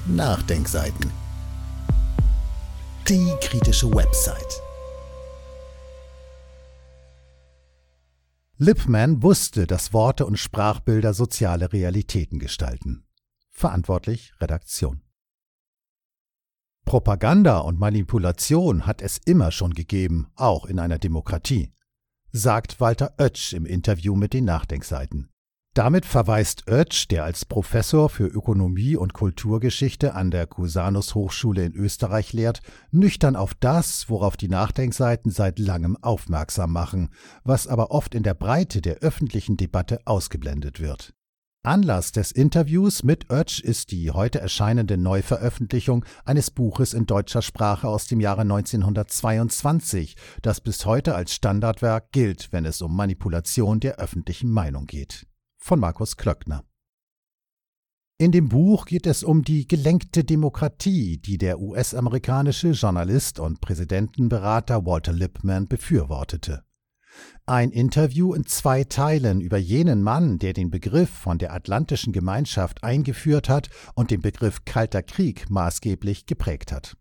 Nachdenkseiten. Die kritische Website. Lippmann wusste, dass Worte und Sprachbilder soziale Realitäten gestalten. Verantwortlich Redaktion. Propaganda und Manipulation hat es immer schon gegeben, auch in einer Demokratie, sagt Walter Oetsch im Interview mit den Nachdenkseiten. Damit verweist Oetsch, der als Professor für Ökonomie und Kulturgeschichte an der Cusanus Hochschule in Österreich lehrt, nüchtern auf das, worauf die Nachdenkseiten seit langem aufmerksam machen, was aber oft in der Breite der öffentlichen Debatte ausgeblendet wird. Anlass des Interviews mit Oetsch ist die heute erscheinende Neuveröffentlichung eines Buches in deutscher Sprache aus dem Jahre 1922, das bis heute als Standardwerk gilt, wenn es um Manipulation der öffentlichen Meinung geht. Von Markus Klöckner. In dem Buch geht es um die gelenkte Demokratie, die der US-amerikanische Journalist und Präsidentenberater Walter Lippmann befürwortete. Ein Interview in 2 Teilen über jenen Mann, der den Begriff von der Atlantischen Gemeinschaft eingeführt hat und den Begriff Kalter Krieg maßgeblich geprägt hat.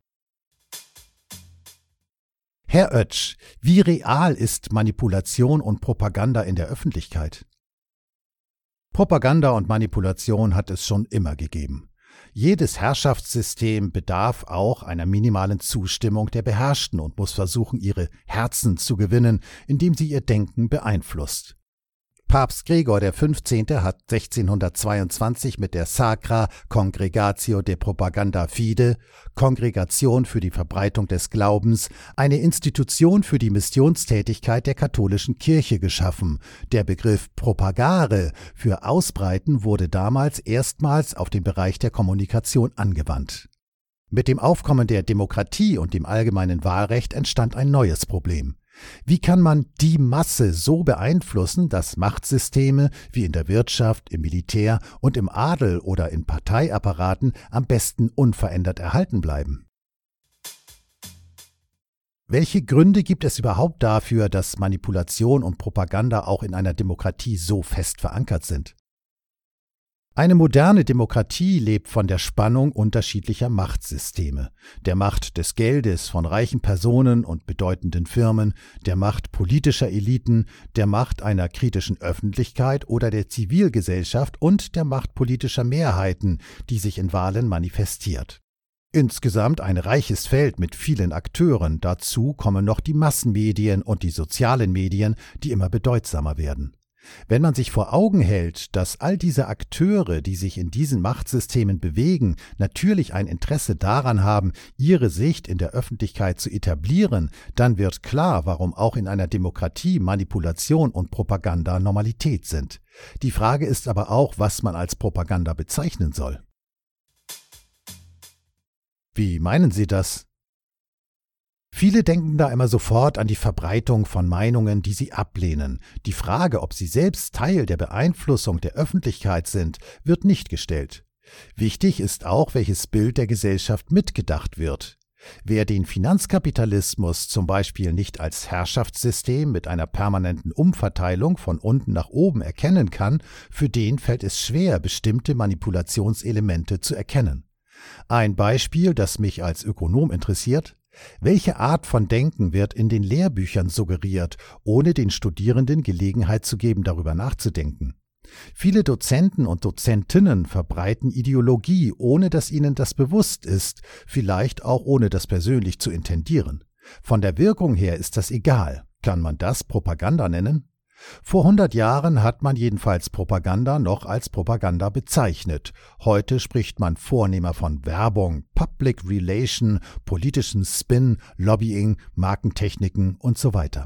Herr Oetsch, wie real ist Manipulation und Propaganda in der Öffentlichkeit? Propaganda und Manipulation hat es schon immer gegeben. Jedes Herrschaftssystem bedarf auch einer minimalen Zustimmung der Beherrschten und muss versuchen, ihre Herzen zu gewinnen, indem sie ihr Denken beeinflusst. Papst Gregor XV. Hat 1622 mit der Sacra Congregatio de Propaganda Fide, Kongregation für die Verbreitung des Glaubens, eine Institution für die Missionstätigkeit der katholischen Kirche geschaffen. Der Begriff Propagare für Ausbreiten wurde damals erstmals auf den Bereich der Kommunikation angewandt. Mit dem Aufkommen der Demokratie und dem allgemeinen Wahlrecht entstand ein neues Problem. Wie kann man die Masse so beeinflussen, dass Machtsysteme wie in der Wirtschaft, im Militär und im Adel oder in Parteiapparaten am besten unverändert erhalten bleiben? Welche Gründe gibt es überhaupt dafür, dass Manipulation und Propaganda auch in einer Demokratie so fest verankert sind? Eine moderne Demokratie lebt von der Spannung unterschiedlicher Machtsysteme, der Macht des Geldes von reichen Personen und bedeutenden Firmen, der Macht politischer Eliten, der Macht einer kritischen Öffentlichkeit oder der Zivilgesellschaft und der Macht politischer Mehrheiten, die sich in Wahlen manifestiert. Insgesamt ein reiches Feld mit vielen Akteuren, dazu kommen noch die Massenmedien und die sozialen Medien, die immer bedeutsamer werden. Wenn man sich vor Augen hält, dass all diese Akteure, die sich in diesen Machtsystemen bewegen, natürlich ein Interesse daran haben, ihre Sicht in der Öffentlichkeit zu etablieren, dann wird klar, warum auch in einer Demokratie Manipulation und Propaganda Normalität sind. Die Frage ist aber auch, was man als Propaganda bezeichnen soll. Wie meinen Sie das? Viele denken da immer sofort an die Verbreitung von Meinungen, die sie ablehnen. Die Frage, ob sie selbst Teil der Beeinflussung der Öffentlichkeit sind, wird nicht gestellt. Wichtig ist auch, welches Bild der Gesellschaft mitgedacht wird. Wer den Finanzkapitalismus zum Beispiel nicht als Herrschaftssystem mit einer permanenten Umverteilung von unten nach oben erkennen kann, für den fällt es schwer, bestimmte Manipulationselemente zu erkennen. Ein Beispiel, das mich als Ökonom interessiert: Welche Art von Denken wird in den Lehrbüchern suggeriert, ohne den Studierenden Gelegenheit zu geben, darüber nachzudenken? Viele Dozenten und Dozentinnen verbreiten Ideologie, ohne dass ihnen das bewusst ist, vielleicht auch ohne das persönlich zu intendieren. Von der Wirkung her ist das egal. Kann man das Propaganda nennen? Vor 100 Jahren hat man jedenfalls Propaganda noch als Propaganda bezeichnet. Heute spricht man vornehmer von Werbung, Public Relation, politischen Spin, Lobbying, Markentechniken und so weiter.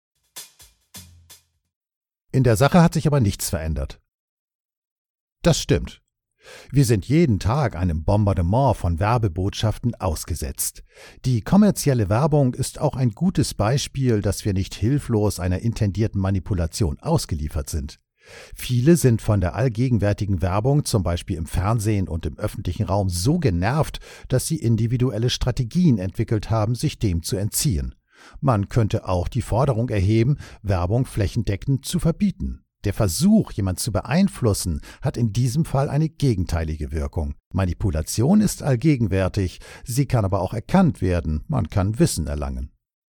In der Sache hat sich aber nichts verändert. Das stimmt. Wir sind jeden Tag einem Bombardement von Werbebotschaften ausgesetzt. Die kommerzielle Werbung ist auch ein gutes Beispiel, dass wir nicht hilflos einer intendierten Manipulation ausgeliefert sind. Viele sind von der allgegenwärtigen Werbung, zum Beispiel im Fernsehen und im öffentlichen Raum, so genervt, dass sie individuelle Strategien entwickelt haben, sich dem zu entziehen. Man könnte auch die Forderung erheben, Werbung flächendeckend zu verbieten. Der Versuch, jemanden zu beeinflussen, hat in diesem Fall eine gegenteilige Wirkung. Manipulation ist allgegenwärtig, sie kann aber auch erkannt werden, man kann Wissen erlangen.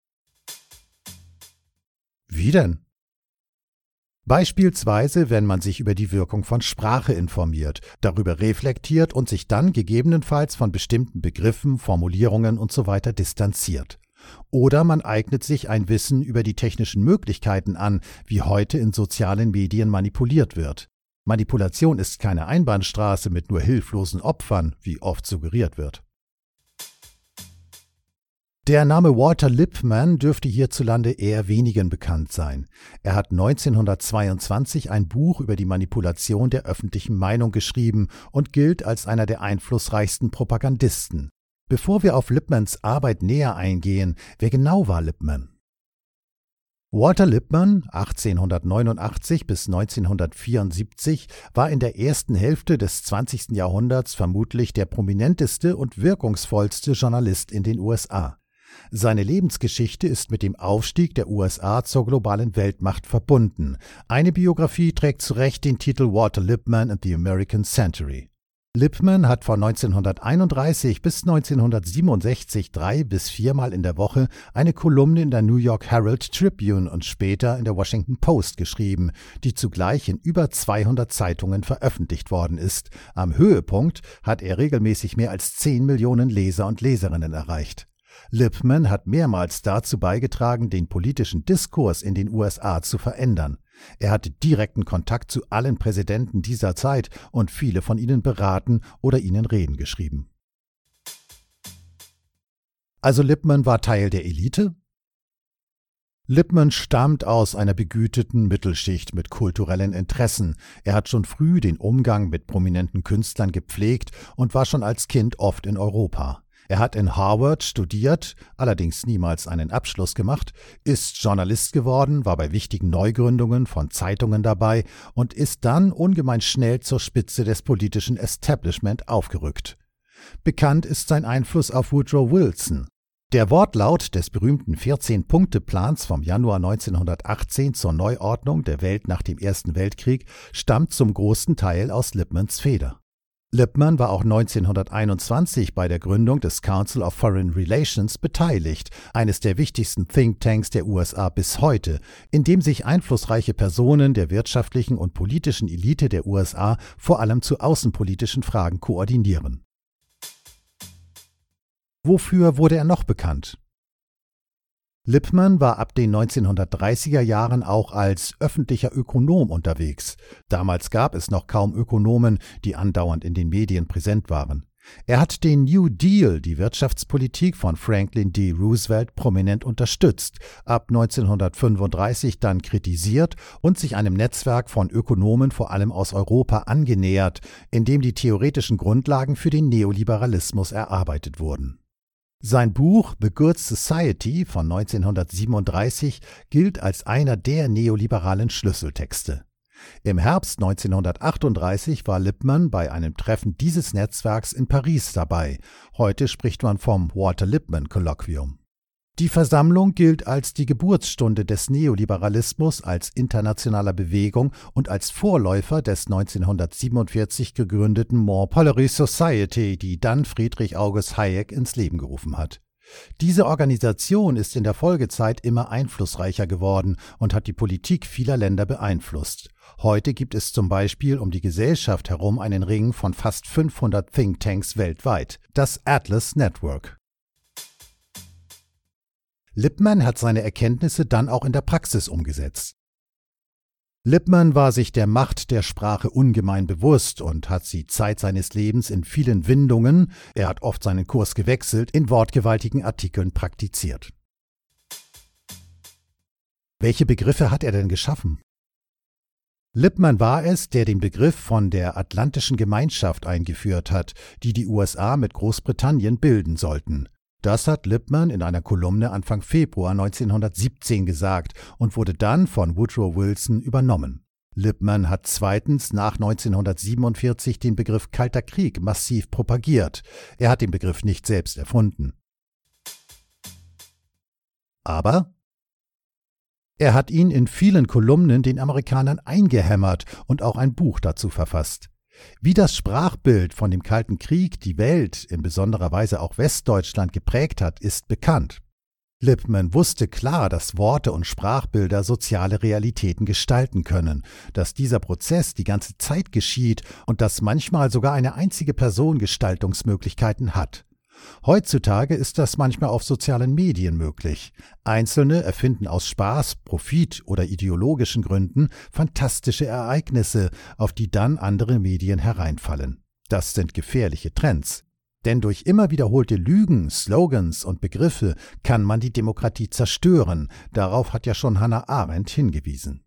Wie denn? Beispielsweise, wenn man sich über die Wirkung von Sprache informiert, darüber reflektiert und sich dann gegebenenfalls von bestimmten Begriffen, Formulierungen usw. distanziert. Oder man eignet sich ein Wissen über die technischen Möglichkeiten an, wie heute in sozialen Medien manipuliert wird. Manipulation ist keine Einbahnstraße mit nur hilflosen Opfern, wie oft suggeriert wird. Der Name Walter Lippmann dürfte hierzulande eher wenigen bekannt sein. Er hat 1922 ein Buch über die Manipulation der öffentlichen Meinung geschrieben und gilt als einer der einflussreichsten Propagandisten. Bevor wir auf Lippmanns Arbeit näher eingehen, wer genau war Lippmann? Walter Lippmann, 1889 bis 1974, war in der ersten Hälfte des 20. Jahrhunderts vermutlich der prominenteste und wirkungsvollste Journalist in den USA. Seine Lebensgeschichte ist mit dem Aufstieg der USA zur globalen Weltmacht verbunden. Eine Biografie trägt zu Recht den Titel Walter Lippmann and the American Century. Lippmann hat von 1931 bis 1967 3- bis 4-mal in der Woche eine Kolumne in der New York Herald Tribune und später in der Washington Post geschrieben, die zugleich in über 200 Zeitungen veröffentlicht worden ist. Am Höhepunkt hat er regelmäßig mehr als 10 Millionen Leser und Leserinnen erreicht. Lippmann hat mehrmals dazu beigetragen, den politischen Diskurs in den USA zu verändern. Er hatte direkten Kontakt zu allen Präsidenten dieser Zeit und viele von ihnen beraten oder ihnen Reden geschrieben. Also Lippmann war Teil der Elite? Lippmann stammt aus einer begüterten Mittelschicht mit kulturellen Interessen. Er hat schon früh den Umgang mit prominenten Künstlern gepflegt und war schon als Kind oft in Europa. Er hat in Harvard studiert, allerdings niemals einen Abschluss gemacht, ist Journalist geworden, war bei wichtigen Neugründungen von Zeitungen dabei und ist dann ungemein schnell zur Spitze des politischen Establishment aufgerückt. Bekannt ist sein Einfluss auf Woodrow Wilson. Der Wortlaut des berühmten 14-Punkte-Plans vom Januar 1918 zur Neuordnung der Welt nach dem Ersten Weltkrieg stammt zum großen Teil aus Lippmanns Feder. Lippmann war auch 1921 bei der Gründung des Council of Foreign Relations beteiligt, eines der wichtigsten Thinktanks der USA bis heute, in dem sich einflussreiche Personen der wirtschaftlichen und politischen Elite der USA vor allem zu außenpolitischen Fragen koordinieren. Wofür wurde er noch bekannt? Lippmann war ab den 1930er Jahren auch als öffentlicher Ökonom unterwegs. Damals gab es noch kaum Ökonomen, die andauernd in den Medien präsent waren. Er hat den New Deal, die Wirtschaftspolitik von Franklin D. Roosevelt, prominent unterstützt, ab 1935 dann kritisiert und sich einem Netzwerk von Ökonomen vor allem aus Europa angenähert, in dem die theoretischen Grundlagen für den Neoliberalismus erarbeitet wurden. Sein Buch The Good Society von 1937 gilt als einer der neoliberalen Schlüsseltexte. Im Herbst 1938 war Lippmann bei einem Treffen dieses Netzwerks in Paris dabei. Heute spricht man vom Walter-Lippmann-Kolloquium. Die Versammlung gilt als die Geburtsstunde des Neoliberalismus als internationaler Bewegung und als Vorläufer des 1947 gegründeten Monpellerie Society, die dann Friedrich August Hayek ins Leben gerufen hat. Diese Organisation ist in der Folgezeit immer einflussreicher geworden und hat die Politik vieler Länder beeinflusst. Heute gibt es zum Beispiel um die Gesellschaft herum einen Ring von fast 500 Thinktanks weltweit, das Atlas Network. Lippmann hat seine Erkenntnisse dann auch in der Praxis umgesetzt. Lippmann war sich der Macht der Sprache ungemein bewusst und hat sie Zeit seines Lebens in vielen Windungen, er hat oft seinen Kurs gewechselt, in wortgewaltigen Artikeln praktiziert. Welche Begriffe hat er denn geschaffen? Lippmann war es, der den Begriff von der Atlantischen Gemeinschaft eingeführt hat, die die USA mit Großbritannien bilden sollten. Das hat Lippmann in einer Kolumne Anfang Februar 1917 gesagt und wurde dann von Woodrow Wilson übernommen. Lippmann hat zweitens nach 1947 den Begriff Kalter Krieg massiv propagiert. Er hat den Begriff nicht selbst erfunden. Aber Er hat ihn in vielen Kolumnen den Amerikanern eingehämmert und auch ein Buch dazu verfasst. Wie das Sprachbild von dem Kalten Krieg die Welt, in besonderer Weise auch Westdeutschland, geprägt hat, ist bekannt. Lippmann wusste klar, dass Worte und Sprachbilder soziale Realitäten gestalten können, dass dieser Prozess die ganze Zeit geschieht und dass manchmal sogar eine einzige Person Gestaltungsmöglichkeiten hat. Heutzutage ist das manchmal auf sozialen Medien möglich. Einzelne erfinden aus Spaß, Profit oder ideologischen Gründen fantastische Ereignisse, auf die dann andere Medien hereinfallen. Das sind gefährliche Trends. Denn durch immer wiederholte Lügen, Slogans und Begriffe kann man die Demokratie zerstören. Darauf hat ja schon Hannah Arendt hingewiesen.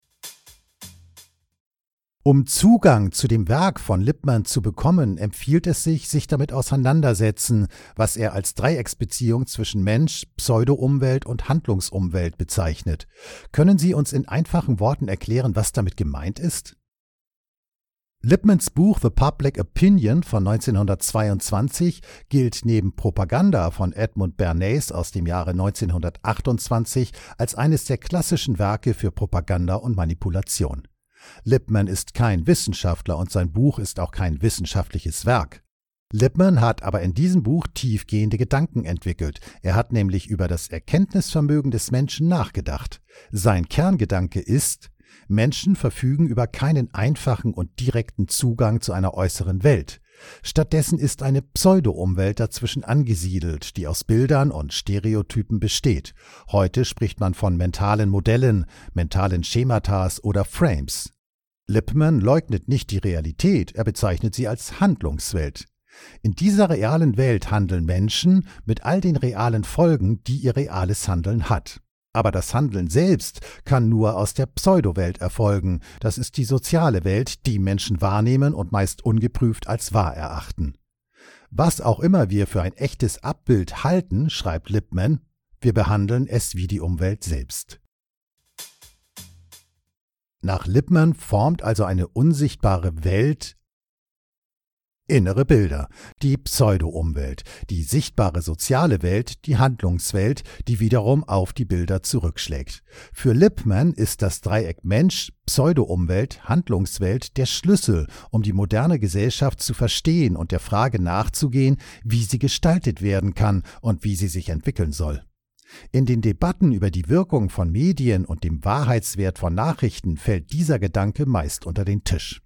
Um Zugang zu dem Werk von Lippmann zu bekommen, empfiehlt es sich, sich damit auseinandersetzen, was er als Dreiecksbeziehung zwischen Mensch, Pseudo-Umwelt und Handlungsumwelt bezeichnet. Können Sie uns in einfachen Worten erklären, was damit gemeint ist? Lippmanns Buch The Public Opinion von 1922 gilt neben Propaganda von Edmund Bernays aus dem Jahre 1928 als eines der klassischen Werke für Propaganda und Manipulation. Lippmann ist kein Wissenschaftler und sein Buch ist auch kein wissenschaftliches Werk. Lippmann hat aber in diesem Buch tiefgehende Gedanken entwickelt. Er hat nämlich über das Erkenntnisvermögen des Menschen nachgedacht. Sein Kerngedanke ist: Menschen verfügen über keinen einfachen und direkten Zugang zu einer äußeren Welt. Stattdessen ist eine Pseudo-Umwelt dazwischen angesiedelt, die aus Bildern und Stereotypen besteht. Heute spricht man von mentalen Modellen, mentalen Schematas oder Frames. Lippmann leugnet nicht die Realität, er bezeichnet sie als Handlungswelt. In dieser realen Welt handeln Menschen mit all den realen Folgen, die ihr reales Handeln hat. Aber das Handeln selbst kann nur aus der Pseudowelt erfolgen. Das ist die soziale Welt, die Menschen wahrnehmen und meist ungeprüft als wahr erachten. Was auch immer wir für ein echtes Abbild halten, schreibt Lippmann, wir behandeln es wie die Umwelt selbst. Nach Lippmann formt also eine unsichtbare Welt innere Bilder, die Pseudo-Umwelt, die sichtbare soziale Welt, die Handlungswelt, die wiederum auf die Bilder zurückschlägt. Für Lippmann ist das Dreieck Mensch, Pseudo-Umwelt, Handlungswelt der Schlüssel, um die moderne Gesellschaft zu verstehen und der Frage nachzugehen, wie sie gestaltet werden kann und wie sie sich entwickeln soll. In den Debatten über die Wirkung von Medien und dem Wahrheitswert von Nachrichten fällt dieser Gedanke meist unter den Tisch.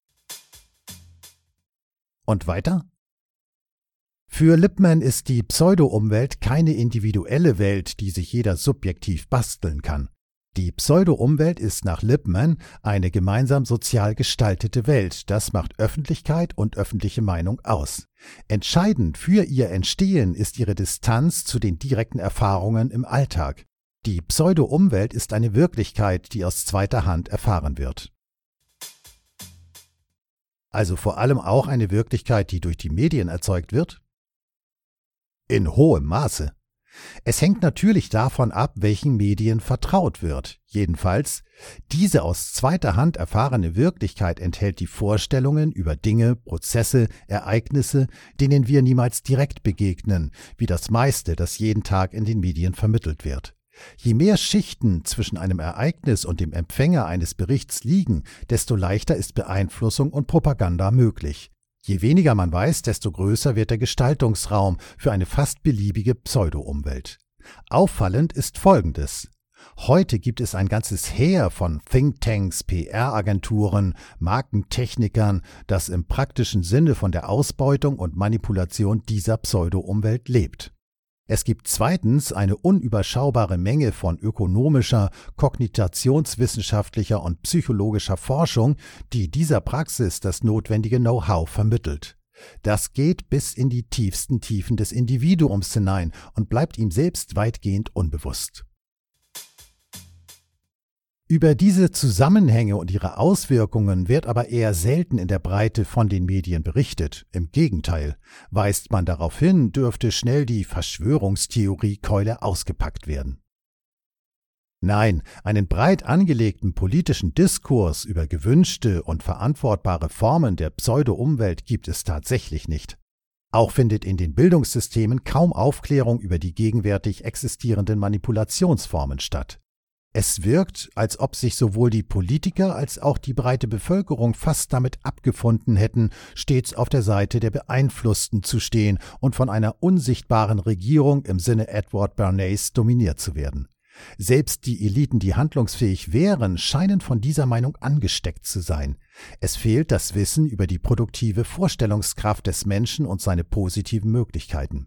Und weiter? Für Lippmann ist die Pseudo-Umwelt keine individuelle Welt, die sich jeder subjektiv basteln kann. Die Pseudo-Umwelt ist nach Lippmann eine gemeinsam sozial gestaltete Welt. Das macht Öffentlichkeit und öffentliche Meinung aus. Entscheidend für ihr Entstehen ist ihre Distanz zu den direkten Erfahrungen im Alltag. Die Pseudo-Umwelt ist eine Wirklichkeit, die aus zweiter Hand erfahren wird. Also vor allem auch eine Wirklichkeit, die durch die Medien erzeugt wird? In hohem Maße. Es hängt natürlich davon ab, welchen Medien vertraut wird. Jedenfalls, diese aus zweiter Hand erfahrene Wirklichkeit enthält die Vorstellungen über Dinge, Prozesse, Ereignisse, denen wir niemals direkt begegnen, wie das meiste, das jeden Tag in den Medien vermittelt wird. Je mehr Schichten zwischen einem Ereignis und dem Empfänger eines Berichts liegen, desto leichter ist Beeinflussung und Propaganda möglich. Je weniger man weiß, desto größer wird der Gestaltungsraum für eine fast beliebige Pseudo-Umwelt. Auffallend ist Folgendes. Heute gibt es ein ganzes Heer von Thinktanks, PR-Agenturen, Markentechnikern, das im praktischen Sinne von der Ausbeutung und Manipulation dieser Pseudo-Umwelt lebt. Es gibt zweitens eine unüberschaubare Menge von ökonomischer, kognitationswissenschaftlicher und psychologischer Forschung, die dieser Praxis das notwendige Know-how vermittelt. Das geht bis in die tiefsten Tiefen des Individuums hinein und bleibt ihm selbst weitgehend unbewusst. Über diese Zusammenhänge und ihre Auswirkungen wird aber eher selten in der Breite von den Medien berichtet. Im Gegenteil, weist man darauf hin, dürfte schnell die Verschwörungstheoriekeule ausgepackt werden. Nein, einen breit angelegten politischen Diskurs über gewünschte und verantwortbare Formen der Pseudo-Umwelt gibt es tatsächlich nicht. Auch findet in den Bildungssystemen kaum Aufklärung über die gegenwärtig existierenden Manipulationsformen statt. Es wirkt, als ob sich sowohl die Politiker als auch die breite Bevölkerung fast damit abgefunden hätten, stets auf der Seite der Beeinflussten zu stehen und von einer unsichtbaren Regierung im Sinne Edward Bernays dominiert zu werden. Selbst die Eliten, die handlungsfähig wären, scheinen von dieser Meinung angesteckt zu sein. Es fehlt das Wissen über die produktive Vorstellungskraft des Menschen und seine positiven Möglichkeiten.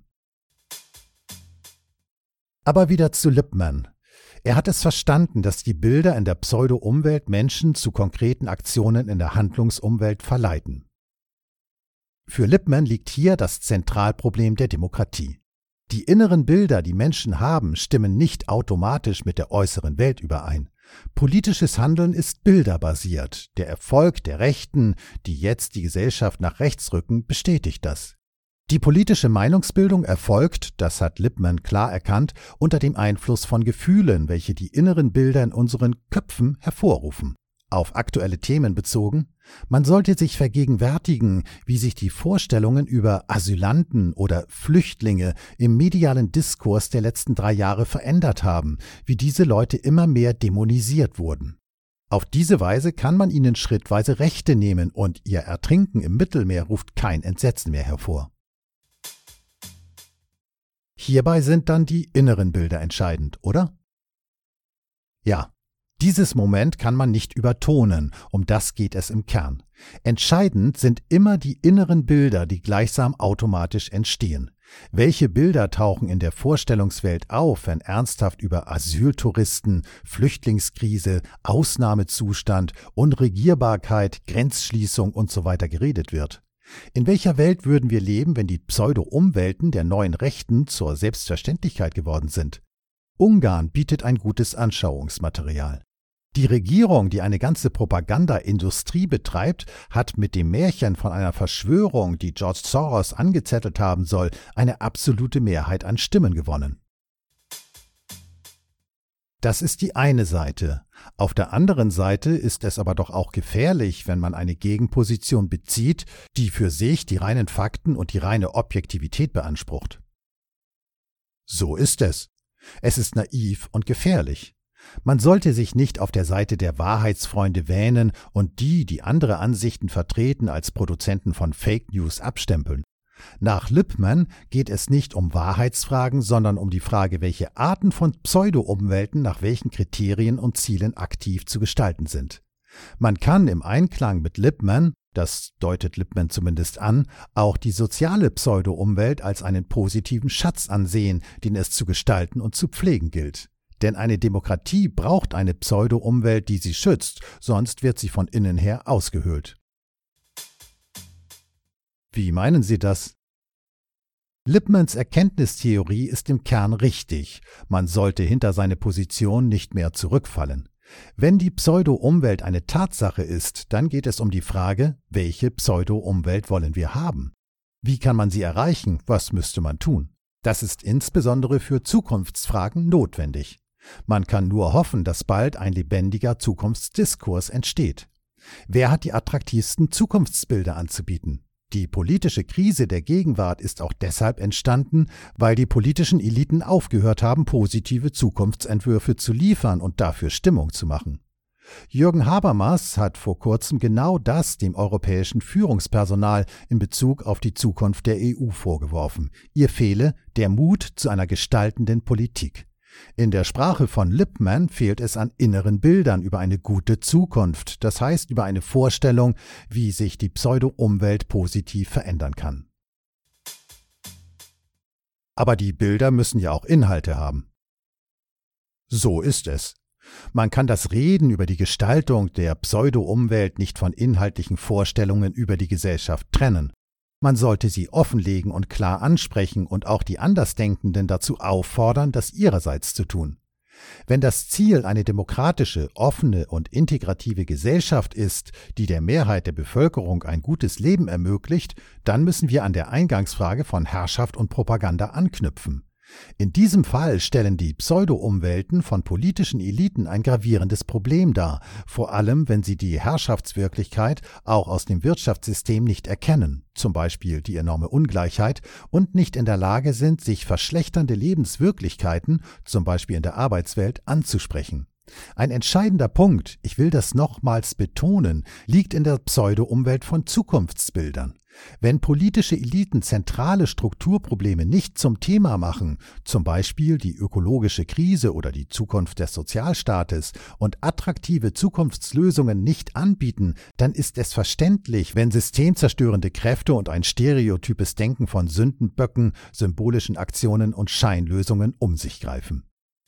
Aber wieder zu Lippmann. Er hat es verstanden, dass die Bilder in der Pseudo-Umwelt Menschen zu konkreten Aktionen in der Handlungsumwelt verleiten. Für Lippmann liegt hier das Zentralproblem der Demokratie. Die inneren Bilder, die Menschen haben, stimmen nicht automatisch mit der äußeren Welt überein. Politisches Handeln ist bilderbasiert. Der Erfolg der Rechten, die jetzt die Gesellschaft nach rechts rücken, bestätigt das. Die politische Meinungsbildung erfolgt, das hat Lippmann klar erkannt, unter dem Einfluss von Gefühlen, welche die inneren Bilder in unseren Köpfen hervorrufen. Auf aktuelle Themen bezogen: Man sollte sich vergegenwärtigen, wie sich die Vorstellungen über Asylanten oder Flüchtlinge im medialen Diskurs der letzten 3 Jahre verändert haben, wie diese Leute immer mehr dämonisiert wurden. Auf diese Weise kann man ihnen schrittweise Rechte nehmen und ihr Ertrinken im Mittelmeer ruft kein Entsetzen mehr hervor. Hierbei sind dann die inneren Bilder entscheidend, oder? Ja, dieses Moment kann man nicht übertonen, um das geht es im Kern. Entscheidend sind immer die inneren Bilder, die gleichsam automatisch entstehen. Welche Bilder tauchen in der Vorstellungswelt auf, wenn ernsthaft über Asyltouristen, Flüchtlingskrise, Ausnahmezustand, Unregierbarkeit, Grenzschließung usw. geredet wird? In welcher Welt würden wir leben, wenn die Pseudo-Umwelten der neuen Rechten zur Selbstverständlichkeit geworden sind? Ungarn bietet ein gutes Anschauungsmaterial. Die Regierung, die eine ganze Propagandaindustrie betreibt, hat mit dem Märchen von einer Verschwörung, die George Soros angezettelt haben soll, eine absolute Mehrheit an Stimmen gewonnen. Das ist die eine Seite. Auf der anderen Seite ist es aber doch auch gefährlich, wenn man eine Gegenposition bezieht, die für sich die reinen Fakten und die reine Objektivität beansprucht. So ist es. Es ist naiv und gefährlich. Man sollte sich nicht auf der Seite der Wahrheitsfreunde wähnen und die andere Ansichten vertreten, als Produzenten von Fake News abstempeln. Nach Lippmann geht es nicht um Wahrheitsfragen, sondern um die Frage, welche Arten von Pseudo-Umwelten nach welchen Kriterien und Zielen aktiv zu gestalten sind. Man kann im Einklang mit Lippmann, das deutet Lippmann zumindest an, auch die soziale Pseudo-Umwelt als einen positiven Schatz ansehen, den es zu gestalten und zu pflegen gilt. Denn eine Demokratie braucht eine Pseudo-Umwelt, die sie schützt, sonst wird sie von innen her ausgehöhlt. Wie meinen Sie das? Lippmanns Erkenntnistheorie ist im Kern richtig. Man sollte hinter seine Position nicht mehr zurückfallen. Wenn die Pseudo-Umwelt eine Tatsache ist, dann geht es um die Frage, welche Pseudo-Umwelt wollen wir haben? Wie kann man sie erreichen? Was müsste man tun? Das ist insbesondere für Zukunftsfragen notwendig. Man kann nur hoffen, dass bald ein lebendiger Zukunftsdiskurs entsteht. Wer hat die attraktivsten Zukunftsbilder anzubieten? Die politische Krise der Gegenwart ist auch deshalb entstanden, weil die politischen Eliten aufgehört haben, positive Zukunftsentwürfe zu liefern und dafür Stimmung zu machen. Jürgen Habermas hat vor kurzem genau das dem europäischen Führungspersonal in Bezug auf die Zukunft der EU vorgeworfen. Ihr fehle der Mut zu einer gestaltenden Politik. In der Sprache von Lippmann fehlt es an inneren Bildern über eine gute Zukunft, das heißt über eine Vorstellung, wie sich die Pseudo-Umwelt positiv verändern kann. Aber die Bilder müssen ja auch Inhalte haben. So ist es. Man kann das Reden über die Gestaltung der Pseudo-Umwelt nicht von inhaltlichen Vorstellungen über die Gesellschaft trennen. Man sollte sie offenlegen und klar ansprechen und auch die Andersdenkenden dazu auffordern, das ihrerseits zu tun. Wenn das Ziel eine demokratische, offene und integrative Gesellschaft ist, die der Mehrheit der Bevölkerung ein gutes Leben ermöglicht, dann müssen wir an der Eingangsfrage von Herrschaft und Propaganda anknüpfen. In diesem Fall stellen die Pseudo-Umwelten von politischen Eliten ein gravierendes Problem dar, vor allem wenn sie die Herrschaftswirklichkeit auch aus dem Wirtschaftssystem nicht erkennen, zum Beispiel die enorme Ungleichheit, und nicht in der Lage sind, sich verschlechternde Lebenswirklichkeiten, zum Beispiel in der Arbeitswelt, anzusprechen. Ein entscheidender Punkt, ich will das nochmals betonen, liegt in der Pseudo-Umwelt von Zukunftsbildern. Wenn politische Eliten zentrale Strukturprobleme nicht zum Thema machen, zum Beispiel die ökologische Krise oder die Zukunft des Sozialstaates, und attraktive Zukunftslösungen nicht anbieten, dann ist es verständlich, wenn systemzerstörende Kräfte und ein stereotypes Denken von Sündenböcken, symbolischen Aktionen und Scheinlösungen um sich greifen.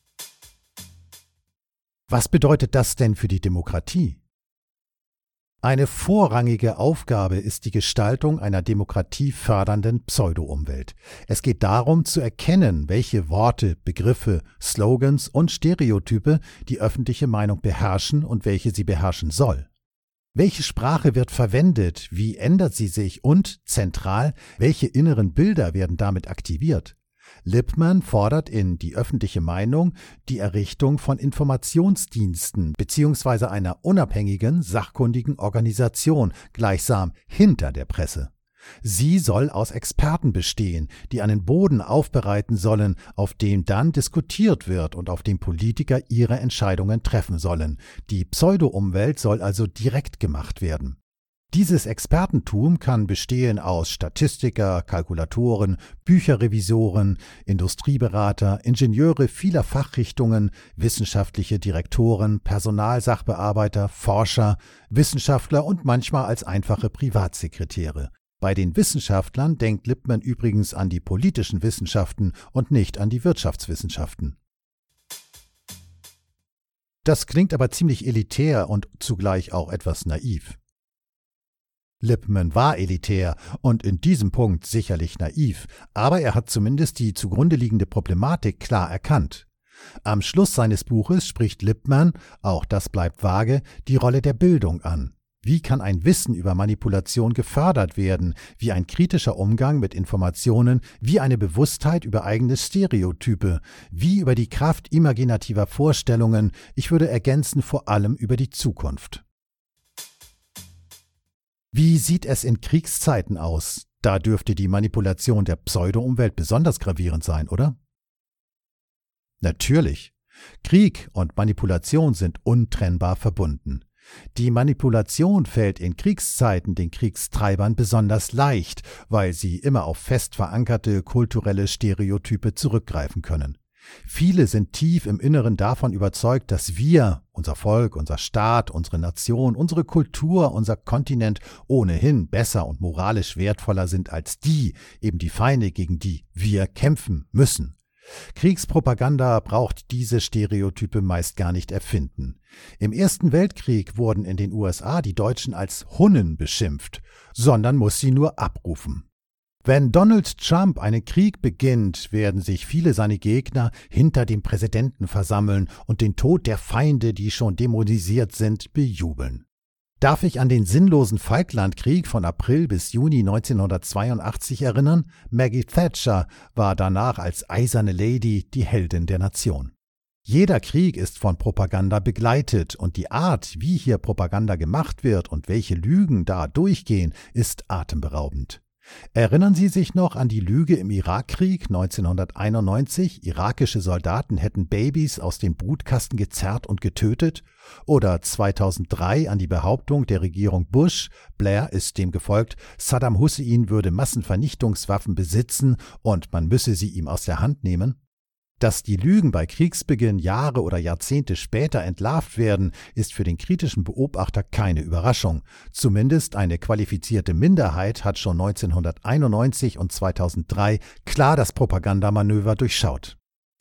Was bedeutet das denn für die Demokratie? Eine vorrangige Aufgabe ist die Gestaltung einer demokratiefördernden Pseudo-Umwelt. Es geht darum, zu erkennen, welche Worte, Begriffe, Slogans und Stereotype die öffentliche Meinung beherrschen und welche sie beherrschen soll. Welche Sprache wird verwendet, wie ändert sie sich und, zentral, welche inneren Bilder werden damit aktiviert? Lippmann fordert in Die öffentliche Meinung die Errichtung von Informationsdiensten bzw. einer unabhängigen, sachkundigen Organisation, gleichsam hinter der Presse. Sie soll aus Experten bestehen, die einen Boden aufbereiten sollen, auf dem dann diskutiert wird und auf dem Politiker ihre Entscheidungen treffen sollen. Die Pseudo-Umwelt soll also direkt gemacht werden. Dieses Expertentum kann bestehen aus Statistiker, Kalkulatoren, Bücherrevisoren, Industrieberater, Ingenieure vieler Fachrichtungen, wissenschaftliche Direktoren, Personalsachbearbeiter, Forscher, Wissenschaftler und manchmal als einfache Privatsekretäre. Bei den Wissenschaftlern denkt Lippmann übrigens an die politischen Wissenschaften und nicht an die Wirtschaftswissenschaften. Das klingt aber ziemlich elitär und zugleich auch etwas naiv. Lippmann war elitär und in diesem Punkt sicherlich naiv, aber er hat zumindest die zugrunde liegende Problematik klar erkannt. Am Schluss seines Buches spricht Lippmann, auch das bleibt vage, die Rolle der Bildung an. Wie kann ein Wissen über Manipulation gefördert werden, wie ein kritischer Umgang mit Informationen, wie eine Bewusstheit über eigene Stereotype, wie über die Kraft imaginativer Vorstellungen, ich würde ergänzen vor allem über die Zukunft. Wie sieht es in Kriegszeiten aus? Da dürfte die Manipulation der Pseudo-Umwelt besonders gravierend sein, oder? Natürlich. Krieg und Manipulation sind untrennbar verbunden. Die Manipulation fällt in Kriegszeiten den Kriegstreibern besonders leicht, weil sie immer auf fest verankerte kulturelle Stereotype zurückgreifen können. Viele sind tief im Inneren davon überzeugt, dass wir, unser Volk, unser Staat, unsere Nation, unsere Kultur, unser Kontinent ohnehin besser und moralisch wertvoller sind als die, eben die Feinde, gegen die wir kämpfen müssen. Kriegspropaganda braucht diese Stereotype meist gar nicht erfinden. Im Ersten Weltkrieg wurden in den USA die Deutschen als Hunnen beschimpft, sondern muss sie nur abrufen. Wenn Donald Trump einen Krieg beginnt, werden sich viele seiner Gegner hinter dem Präsidenten versammeln und den Tod der Feinde, die schon dämonisiert sind, bejubeln. Darf ich an den sinnlosen Falklandkrieg von April bis Juni 1982 erinnern? Maggie Thatcher war danach als eiserne Lady die Heldin der Nation. Jeder Krieg ist von Propaganda begleitet und die Art, wie hier Propaganda gemacht wird und welche Lügen da durchgehen, ist atemberaubend. Erinnern Sie sich noch an die Lüge im Irakkrieg 1991, irakische Soldaten hätten Babys aus dem Brutkasten gezerrt und getötet? Oder 2003 an die Behauptung der Regierung Bush, Blair ist dem gefolgt, Saddam Hussein würde Massenvernichtungswaffen besitzen und man müsse sie ihm aus der Hand nehmen? Dass die Lügen bei Kriegsbeginn Jahre oder Jahrzehnte später entlarvt werden, ist für den kritischen Beobachter keine Überraschung. Zumindest eine qualifizierte Minderheit hat schon 1991 und 2003 klar das Propagandamanöver durchschaut.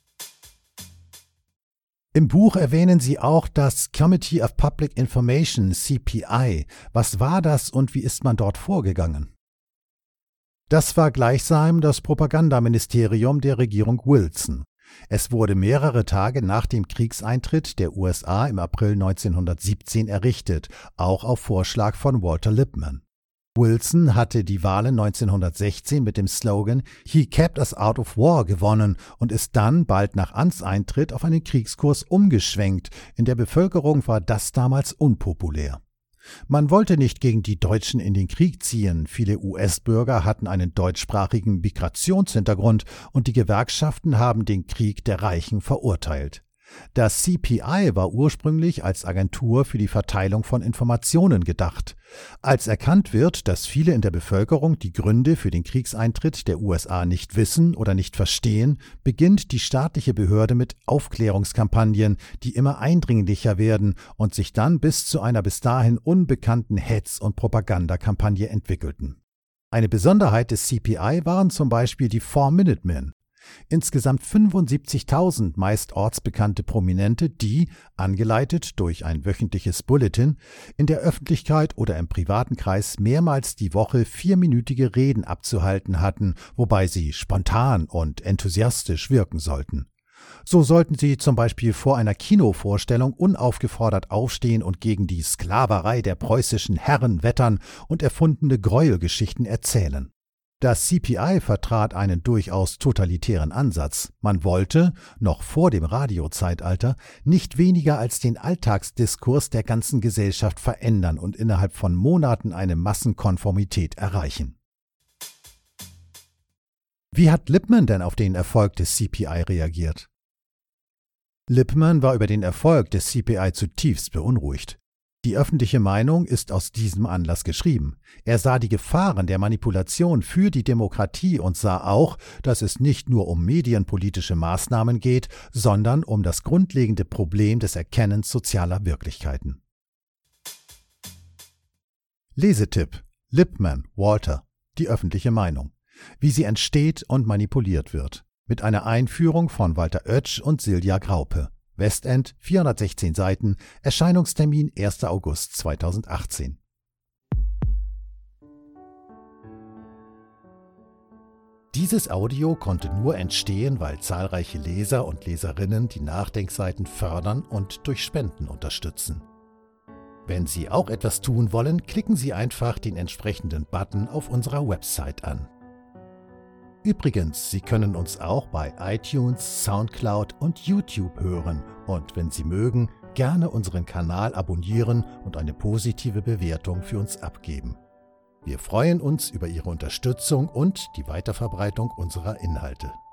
Im Buch erwähnen Sie auch das Committee of Public Information, CPI. Was war das und wie ist man dort vorgegangen? Das war gleichsam das Propagandaministerium der Regierung Wilson. Es wurde mehrere Tage nach dem Kriegseintritt der USA im April 1917 errichtet, auch auf Vorschlag von Walter Lippmann. Wilson hatte die Wahlen 1916 mit dem Slogan "He kept us out of war" gewonnen und ist dann bald nach Amtseintritt auf einen Kriegskurs umgeschwenkt. In der Bevölkerung war das damals unpopulär. Man wollte nicht gegen die Deutschen in den Krieg ziehen. Viele US-Bürger hatten einen deutschsprachigen Migrationshintergrund und die Gewerkschaften haben den Krieg der Reichen verurteilt. Das CPI war ursprünglich als Agentur für die Verteilung von Informationen gedacht. Als erkannt wird, dass viele in der Bevölkerung die Gründe für den Kriegseintritt der USA nicht wissen oder nicht verstehen, beginnt die staatliche Behörde mit Aufklärungskampagnen, die immer eindringlicher werden und sich dann bis zu einer bis dahin unbekannten Hetz- und Propagandakampagne entwickelten. Eine Besonderheit des CPI waren zum Beispiel die 4 Minutemen. Insgesamt 75.000 meist ortsbekannte Prominente, die, angeleitet durch ein wöchentliches Bulletin, in der Öffentlichkeit oder im privaten Kreis mehrmals die Woche 4-minütige Reden abzuhalten hatten, wobei sie spontan und enthusiastisch wirken sollten. So sollten sie zum Beispiel vor einer Kinovorstellung unaufgefordert aufstehen und gegen die Sklaverei der preußischen Herren wettern und erfundene Gräuelgeschichten erzählen. Das CPI vertrat einen durchaus totalitären Ansatz. Man wollte, noch vor dem Radiozeitalter, nicht weniger als den Alltagsdiskurs der ganzen Gesellschaft verändern und innerhalb von Monaten eine Massenkonformität erreichen. Wie hat Lippmann denn auf den Erfolg des CPI reagiert? Lippmann war über den Erfolg des CPI zutiefst beunruhigt. Die öffentliche Meinung ist aus diesem Anlass geschrieben. Er sah die Gefahren der Manipulation für die Demokratie und sah auch, dass es nicht nur um medienpolitische Maßnahmen geht, sondern um das grundlegende Problem des Erkennens sozialer Wirklichkeiten. Lesetipp: Lippmann, Walter. Die öffentliche Meinung. Wie sie entsteht und manipuliert wird. Mit einer Einführung von Walter Oetsch und Silja Graupe. Westend, 416 Seiten, Erscheinungstermin 1. August 2018. Dieses Audio konnte nur entstehen, weil zahlreiche Leser und Leserinnen die Nachdenkseiten fördern und durch Spenden unterstützen. Wenn Sie auch etwas tun wollen, klicken Sie einfach den entsprechenden Button auf unserer Website an. Übrigens, Sie können uns auch bei iTunes, Soundcloud und YouTube hören und wenn Sie mögen, gerne unseren Kanal abonnieren und eine positive Bewertung für uns abgeben. Wir freuen uns über Ihre Unterstützung und die Weiterverbreitung unserer Inhalte.